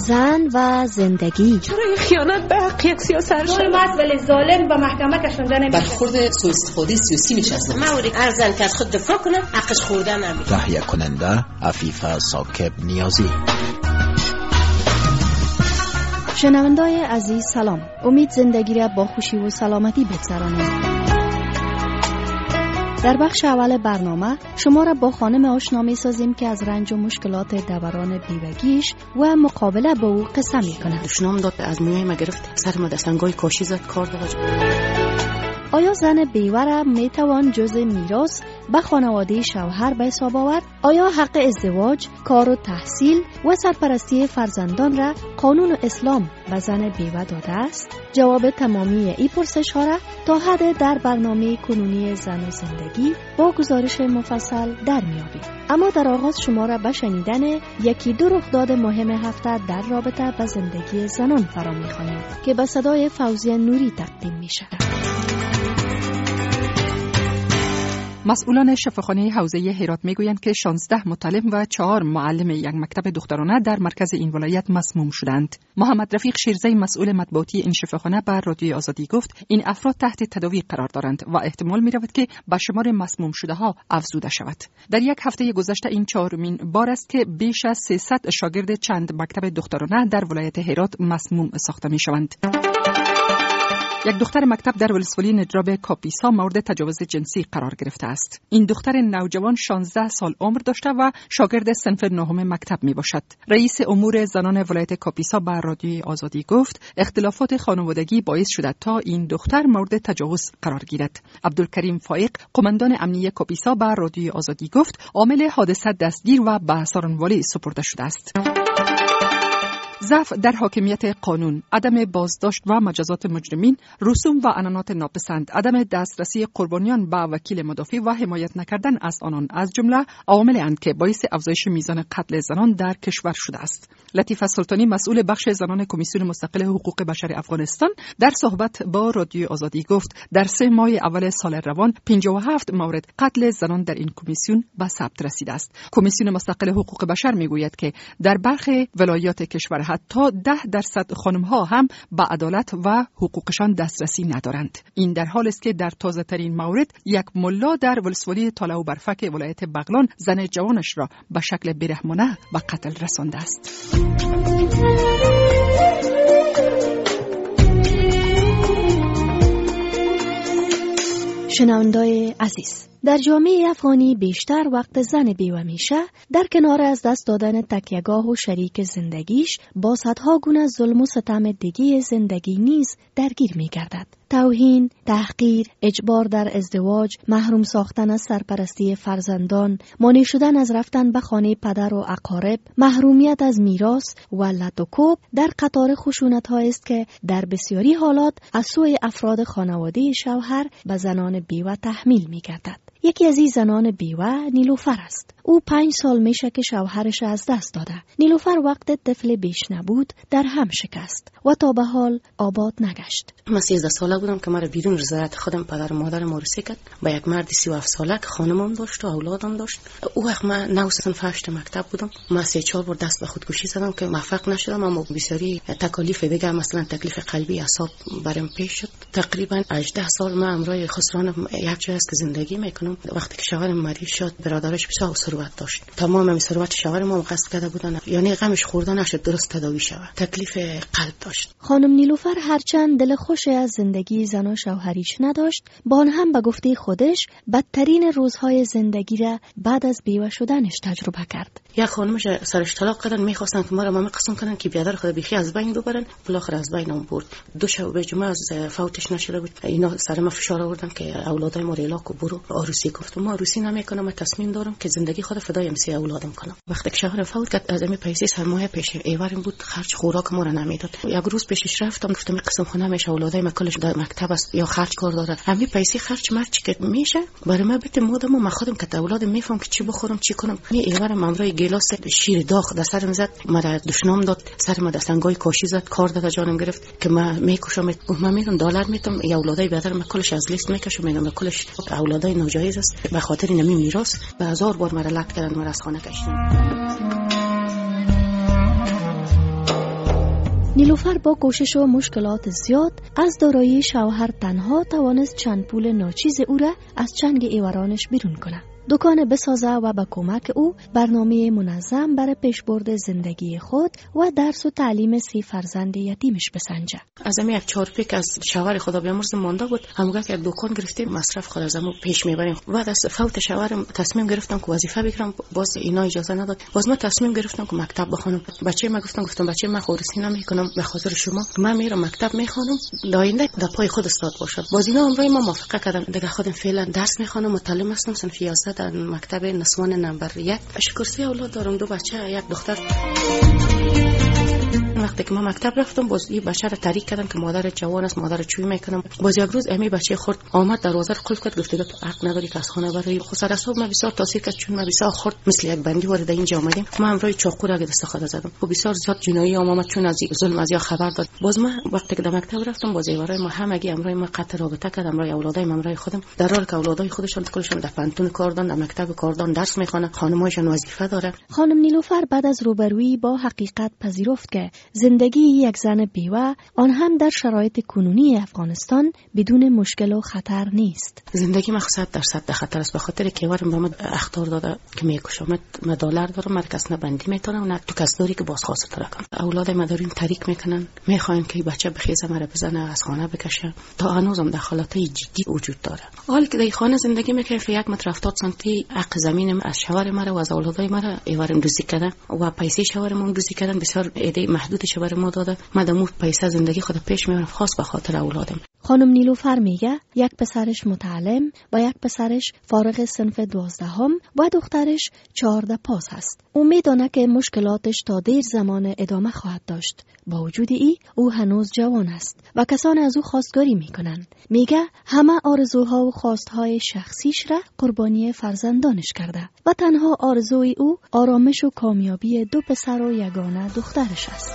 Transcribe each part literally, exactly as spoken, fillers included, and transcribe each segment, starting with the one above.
زن و زندگی. چرا این خیانت به حق یک سیاست شد؟ مست ولی ظالم به محکمه کشونده نمیشه. برخورد سوء استفاده سیاسی میشه. اصلا موری ارزن که از خود دفاع کنه حقش خوردن نمیشه. تهیه کننده عفیفه ساکب نیازی. شنوندای عزیز سلام. امید زندگی را با خوشی و سلامتی بگذرانید. در بخش اول برنامه شما را با خانم آشنا می سازیم که از رنج و مشکلات دوران بیوگیش و مقابله با او قصه می کند. دشنام داد از موی ما گرفت، سر ما دستنگای کاشی زد، کار داد. آیا زن بیوه را می توان جزء میراث به خانواده شوهر به حساب آورد؟ آیا حق ازدواج، کار و تحصیل و سرپرستی فرزندان را قانون اسلام به زن بیوه داده است؟ جواب تمامی این پرسش ها را تا حد در برنامه کنونی زن و زندگی با گزارش مفصل در میابید. اما در آغاز شما را به شنیدن یکی دو رخداد مهم هفته در رابطه با زندگی زنان فرا می‌خوانیم که به صدای فوزیه نوری تقدیم میشه. مسئولان شفاخانه حوزه هرات میگویند که شانزده متعلم و چهار معلم یک مکتب دخترانه در مرکز این ولایت مسموم شدند. محمد رفیق شیرزی مسئول مطبوعاتی این شفاخانه بر رادیوی آزادی گفت این افراد تحت تداوی قرار دارند و احتمال می‌رود که به شمار مسموم شده ها افزوده شود. در یک هفته گذشته این چهارمین بار است که بیش از سیصد شاگرد چند مکتب دخترانه در ولایت هرات مسموم ساخته می‌شوند. یک دختر مکتب در ولسوالی نجراب کاپیسا مورد تجاوز جنسی قرار گرفته است. این دختر نوجوان شانزده سال عمر داشته و شاگرد صنف نهم مکتب می باشد. رئیس امور زنان ولایت کاپیسا بر رادیوی آزادی گفت اختلافات خانوادگی باعث شده تا این دختر مورد تجاوز قرار گیرد. عبدالکریم فائق قماندان امنیه کاپیسا بر رادیوی آزادی گفت عامل حادثه دستگیر و به سارنوالی سپرده شده است. ضعف در حاکمیت قانون، عدم بازداشت و مجازات مجرمین، رسوم و عنعنات ناپسند، عدم دسترسی قربانیان به وکیل مدافع و حمایت نکردن از آنان از جمله عواملی اند که باعث افزایش میزان قتل زنان در کشور شده است. لطیفه سلطانی مسئول بخش زنان کمیسیون مستقل حقوق بشر افغانستان در صحبت با رادیوی آزادی گفت در سه ماه اول سال روان پنجاه و هفت مورد قتل زنان در این کمیسیون به ثبت رسیده است. کمیسیون مستقل حقوق بشر میگوید که در برخی ولایات کشور حتی ده درصد خانم‌ها هم به عدالت و حقوقشان دسترسی ندارند. این در حالی است که در تازه ترین مورد یک ملا در ولسوالی تاله و برفک ولایت بغلان زن جوانش را به شکل بیرحمانه به قتل رسانده است. شنوندای عزیز، در جامعه افغانی بیشتر وقت زن بیوه میشه در کنار از دست دادن تکیهگاه و شریک زندگیش با صدها گونه ظلم و ستم دیگه زندگی نیز درگیر میگردد. توهین، تحقیر، اجبار در ازدواج، محروم ساختن از سرپرستی فرزندان، مانع شدن از رفتن به خانه پدر و اقارب، محرومیت از میراث و لط و کوب در قطار خشونت‌ها است که در بسیاری حالات از سوی افراد خانواده شوهر به زنان بیوه تحمیل می‌گردد. یکی از این زنان بیوه نیلوفر است. او پنج سال میشه که شوهرش از دست داده. نیلوفر وقت طفل بیش نبود در هم شکست و تا به حال آباد نگشت. من سیزده ساله بودم که مرا بیرون رضایت خودم پدر و مادر مورثه کرد. با یک مرد سی و هفت ساله که خانمم داشت و اولادم داشت. او وقت من نه صنف هشت مکتب بودم. من سه چهار بار دست به خودکشی زدم که موفق نشدم، اما بسیاری تکالیف دیگه مثلا تکلیف قلبی اعصاب برام پیش شد. تقریبا هجده سال من امروز خسران یک جای است که زندگی میکنم. وقتی که شوهرم مریض شد برادرش بسیار ثروت داشت. تمام این ثروت شوهر ما قصد کرده بودن، یعنی غمش خورده نشد درست تداوی شود. تکلیف قلب داشت. خانم نیلوفر هرچند دل خوش از زندگی زن و شوهریش نداشت، با آن هم به گفته خودش بدترین روزهای زندگی را بعد از بیوه شدنش تجربه کرد. یا خانمش سرش طلاق کردن، میخواستن که ما را مامی قسم کنن که بیادر خود بیخی از بین ببرن. بالاخره از بین اون برد. دو شب به جمعه از فوتش نشده بود. اینا سر ما فشار آوردن که اولادای ما ریلا کو برو عروسی. گفتم ما عروسی نمیکنم، من تصمیم دارم که زندگی خود فدای امسی اولادم کنم. وقتی که شوهرم فوت کرد از امی پیسه سرمایه پیش ایوارم بود، خرج خوراک ما را نمیداد. یک روز پیشش رفتم گفتم قسم خونه میشه اولادای ما کلش در مکتب است یا خرج کار داره، همین پیسه خرج مرچ که میشه برای ما بده مادم و ما خودم که اولادم میفهم که چی بخورم چی کنم. می ایوارم امروی گلاس شیر داغ در سرم زد، مرا دشنام داد، سر ما دستنگای کاشی زد، کار داد جانم گرفت که ما میکشم. من میرم دلار میتم یا اولادای بیادر ما کلش از لیست میکشم، میگم کلش اولادای ناجایز است به خاطر نمی میراث. به هزار بار مرا لط کردن، مرا از خانه کشیدن. نیلوفر با کوشش و مشکلات زیاد از دارایی شوهر تنها توانست چند پول ناچیز او را از چنگ ایورانش بیرون کنه. دکان بسازه و با کمک او برنامه منظم برای پیشبرد زندگی خود و درس و تعلیم سی فرزند یتیمش بسنجه. از امی یک چهارپی که از شوهر خدا بیامرز مانده بود، همونگاه که دکان گرفتیم مصرف خود از امو پیش میبریم. بعد از فوت شوهرم تصمیم گرفتم که وظیفه بگیرم، باز اینا اجازه نداد. باز ما تصمیم گرفتم که مکتب بخونم. بچه ما گفتم گفتم بچه ما خورسی نمیکنم به خاطر شما، من میرم مکتب میخونم داینده در پای خود استاد باشم. باز اینا امروز ما موافقه کردم دیگه خودم فعلا درس میخونم، متعلم هستم، صنف یازده در مکتب نسوان نمبر یک. شکرسی اولاد دارم، دو بچه یک دختر. وقتی که ما مکتب رفتم باز این بچه را تحریک کردن که مادر جوان است، مادر چوی میکنم. باز یک روز امی بچه خورد آمد دروازه رو قلف کرد، گفت تو حق نداری که از خانه بری. خود سر حساب ما بسیار تاثیر کرد، چون ما بسیار خورد مثل یک بندی وارد اینجا آمدیم. ما امروز چاقو را دست خود زدم و بسیار زیاد جنایی آمد، چون از ظلم از یا خبر داد. باز ما وقتی که در مکتب رفتم باز ایوارای ما همگی امروز ما قطع رابطه کردم. امروز اولادای ما امروز خودم در حالی که اولادای خودشون کلشون در پانتون کار دارن، در مکتب کار دارن، درس میخوانن، خانمایشون وظیفه داره. خانم نیلوفر بعد از روبرویی با حقیقت پذیرفت که زندگی یک زن بیوه آن هم در شرایط کنونی افغانستان بدون مشکل و خطر نیست. زندگی ما صد درصد در خطر است، به خاطر که ورم به ما اخطار داده که میکشم. من دلار دارم، مرکز نبندی میتونم، نه تو کس داری که باز خواسته ترکم. اولاد ما دارین تاریک میکنن، میخواین که بچه بخیزه مرا بزنه، از خانه بکشه. تا هنوزم دخالتای جدی وجود داره. حالی که در خانه زندگی میکنم، یک متر هفتاد سانتی حق زمینم از شوهر مرا و از اولادای مرا ایوارم دوزی کردن و پیسه شوهرم دوزی کردن، بسیار ایده محدود شوهر ما داده. من دمو پیسه زندگی خود پیش میبرم خاص به خاطر اولادم. خانم نیلوفر میگه یک پسرش متعلم و یک پسرش فارغ صنف دوازدهم و دخترش چهارده پاس است. او میدونه که مشکلاتش تا دیر زمان ادامه خواهد داشت. با وجود ای او هنوز جوان است و کسان از او خواستگاری میکنن. میگه همه آرزوها و خواستهای شخصیش را قربانی فرزندانش کرده و تنها آرزوی او آرامش و کامیابی دو پسر و یگانه دخترش است.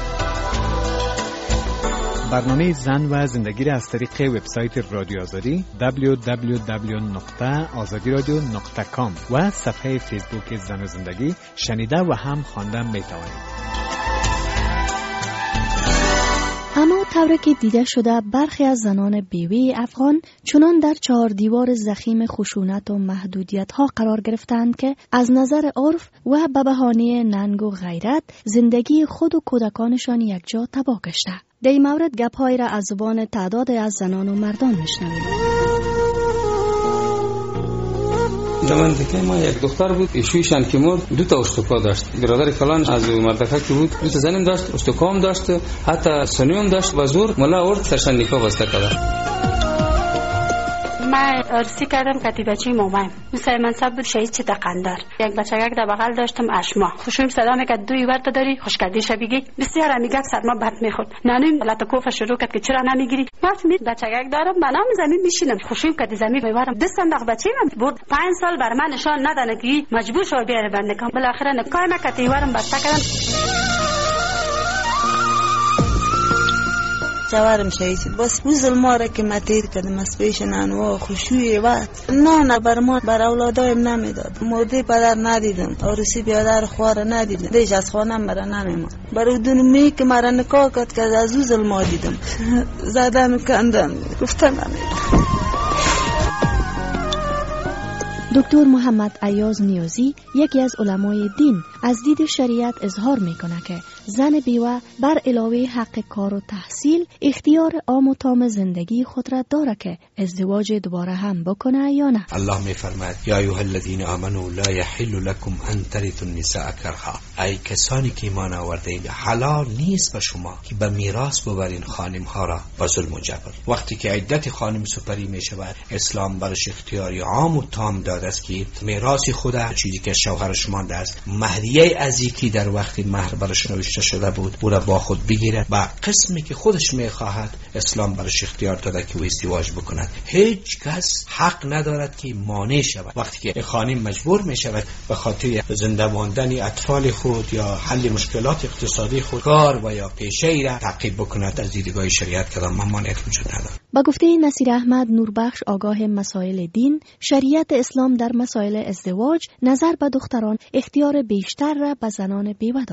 برنامه زن و زندگی را از طریق وبسایت رادیو آزادی دبلیو دبلیو دبلیو نقطه آزادی رادیو نقطه کام و صفحه فیسبوک زن و زندگی شنیده و هم خواندن میتوانید. اما طوری که دیده شده برخی از زنان بیوی افغان چنان در چهار دیوار ضخیم خشونت و محدودیت ها قرار گرفتند که از نظر عرف و به بهانه ننگ و غیرت زندگی خود و کودکانشان یک جا تباه گشته. در این مورد گپ‌هایی را از زبان تعداد از زنان و مردان میشنویم. زمانده ما یک دختر بود، ایشویشان که مرد دو تا استوکا داشت. برادر کلان از مردکه که بود دو تا زنم داشت، استوکام داشت، حتی سنیوم داشت و زور ملا ارد سرشان نکاح بسته کرد. من عرسی کردم کتی بچه مامایم مثل منصب بود شهید چه دقندر. یک بچه یک در بغل داشتم اشما خوشویم صدا میکرد دوی ورد داری خوش کردی شبیگی بسیار امیگه سرما بد میخورد. نانویم لطکوف شروع کرد که چرا نمیگیری. وقتی می بچه یک دارم بنام زمین میشینم خوشویم کردی زمین میبرم دستم دق بچه من برد پنج سال بر من نشان ندانه که مجبور شو بیاره بنده کام. بالاخره نکای نکتی ورم بسته کردم. شوهرم شهید شد. بس او ظلما را که ما تیر کردم از پیش نانوا خوشوی وقت نه بر ما بر اولادایم نمیداد. مرده پدر ندیدم، عروسی بیادر خوار ندیدم، دیش از خانم مرا نمیمان. برای دونمی که مرا نکاح کرد که از او ظلما دیدم زدن و کندن گفتم نمیدم. دکتر محمد ایاز نیازی یکی از علمای دین از دید شریعت اظهار میکنه که زن بیوه بر علاوه حق کار و تحصیل اختیار عام و تام زندگی خود را داره که ازدواج دوباره هم بکنه یا نه. الله میفرماید یا ایها الذین آمنوا لا یحل لكم ان ترثوا النساء کرها. ای کسانی که ایمان آورده‌اید حلال نیست به شما که به میراث ببرین خانم ها را با ظلم و جبر. وقتی که عدت خانم سپری میشود اسلام برش اختیاری عام و تام داده است که میراث خود چیزی که شوهرش مانده است مهریه ازیکی در وقتی مهر برش نوشته شده بود او را با خود بگیرد و قسمی که خودش میخواهد اسلام برش اختیار داده که او ازدواج بکند. هیچ کس حق ندارد که مانع شود. وقتی که خانم مجبور میشود به خاطر زنده ماندن اطفال خود یا حل مشکلات اقتصادی خود کار و یا پیشه‌ای را تعقیب بکند از دیدگاه شریعت کدام ممانعت وجود ندارد. با گفته نصیر احمد نوربخش آگاه مسائل دین، شریعت اسلام در مسائل ازدواج نظر به دختران اختیار بیشتر را به زنان بیوه داده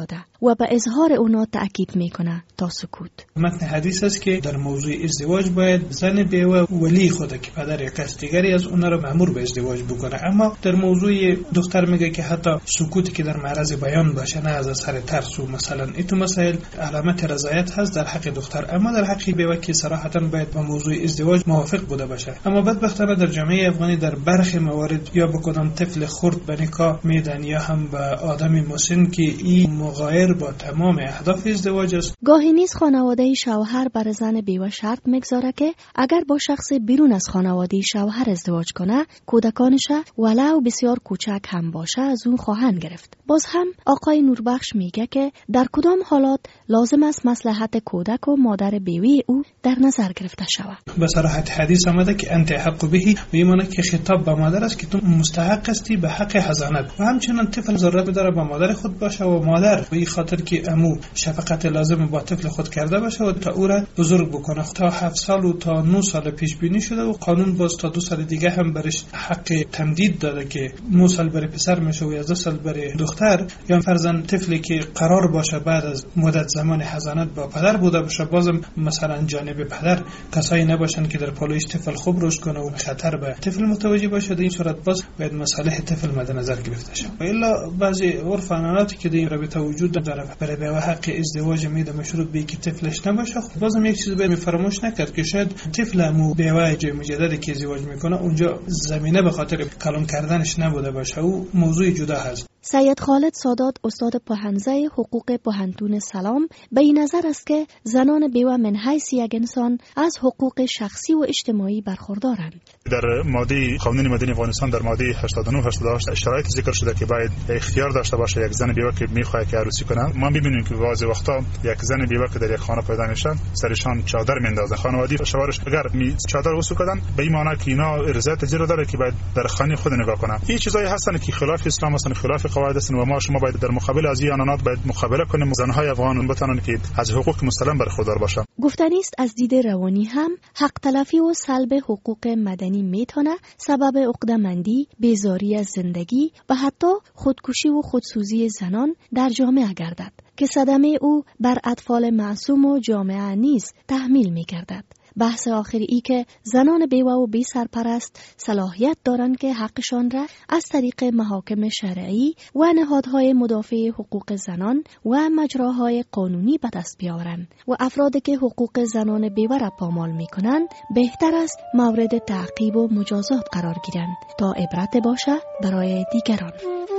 و به اظهار اونا تأکید میکنه تا سکوت. متن حدیث است که در موضوع ازدواج باید زن بیوه ولی خود که پدر یک کس دیگری از اونا را مأمور به ازدواج بکنه، اما در موضوع دختر میگه که حتی سکوتی که در معرض بیان باشه، نه از اثر ترس و مثلا این تو مسائل علامت رضایت هست در حق دختر، اما در حق بیوه که صراحتا باید با موضوع ازدواج موافق بوده باشه. اما بدبختانه در جامعه افغانی در برخی موارد یا به کدام طفل خرد به نکاح میدن یا هم به آدم مسن که این مغایر با تمام اهداف ازدواج است. گاهی نیز خانواده شوهر بر زن بیوه شرط میگذاره که اگر با شخص بیرون از خانواده شوهر ازدواج کنه، کودکانش ولو بسیار کوچک هم باشه از اون خواهند گرفت. باز هم آقای نوربخش میگه که در کدام حالات لازم است مصلحت کودک و مادر بیوی او در نظر گرفته شود. به صراحت حدیث آمده که انت حق بهی، به معنی که خطاب به مادر است که تو مستحق هستی به حق حضانت و همچنین طفل ضرورت داره به مادر خود باشه و مادر به این خاطر که امو شفقت لازم با طفل خود کرده باشه و تا او را بزرگ بکنه. تا هفت سال و تا نه سال پیش بینی شده و قانون باز تا دو سال دیگه هم برش حق تمدید داده که نه سال برای پسر میشه و یازده سال برای دختر. یا فرضاً طفلی که قرار باشه بعد از مدت زمان حضانت با پدر بوده باشه، بازم مثلا جانب پدر کسایی نباشن که در پالایش طفل خوب رشد کنه و خطر به طفل متوجه باشه. در این صورت باز باید مصالح طفل مد نظر گرفته شه. و الا بعضی عرف عنعناتی که در رابطه وجود داره برای به حق ازدواج میده مشروط به که طفلش نباشه، خب بازم یک چیز باید فراموش نکرد که شاید طفل مو بیوه جای مجددی که ازدواج میکنه اونجا زمینه به خاطر کلان کردنش نبوده باشه، او موضوع جدا هست. سید خالد سادات استاد پوهنزه حقوق پوهنتون سلام به این نظر است که زنان بیوه من حیث یک انسان از حقوق شخصی و اجتماعی برخوردارند. در ماده قانون مدنی افغانستان در ماده هشتاد و نه هشتاد و هشت شرایط ذکر شده که باید اختیار داشته باشه یک زن بیوه که میخواد که عروسی کنه. ما میبینیم که بعضی وقتا یک زن بیوه که در یک خانه پیدا میشن سرشان چادر میندازن، خانوادگی شوهرش اگر می چادر وسو کردن به این معنی که اینا ارضایت زیرا داره که باید در خانه خود نگاه کنن. این چیزایی هستن که خلاف اسلام هستن، خلاف قواعد هستن و ما شما باید در مقابل از این عنعنات باید مقابله کنیم. زنهای افغان بتونن که از حقوق مسلم برخوردار باشن. گفتنی است از دید روانی هم حق تلفی و سلب حقوق مدنی میتونه سبب عقده‌مندی، بیزاری از زندگی و حتی خودکشی و خودسوزی زنان در جامعه گردد که صدمه او بر اطفال معصوم و جامعه نیز تحمیل می‌گردد. بحث آخری ای که زنان بیوه و بی سرپرست صلاحیت دارند که حقشان را از طریق محاکم شرعی و نهادهای مدافع حقوق زنان و مجراهای قانونی به دست بیاورند و افرادی که حقوق زنان بیوه را پامال می کنند بهتر است مورد تعقیب و مجازات قرار گیرند تا عبرت باشه برای دیگران.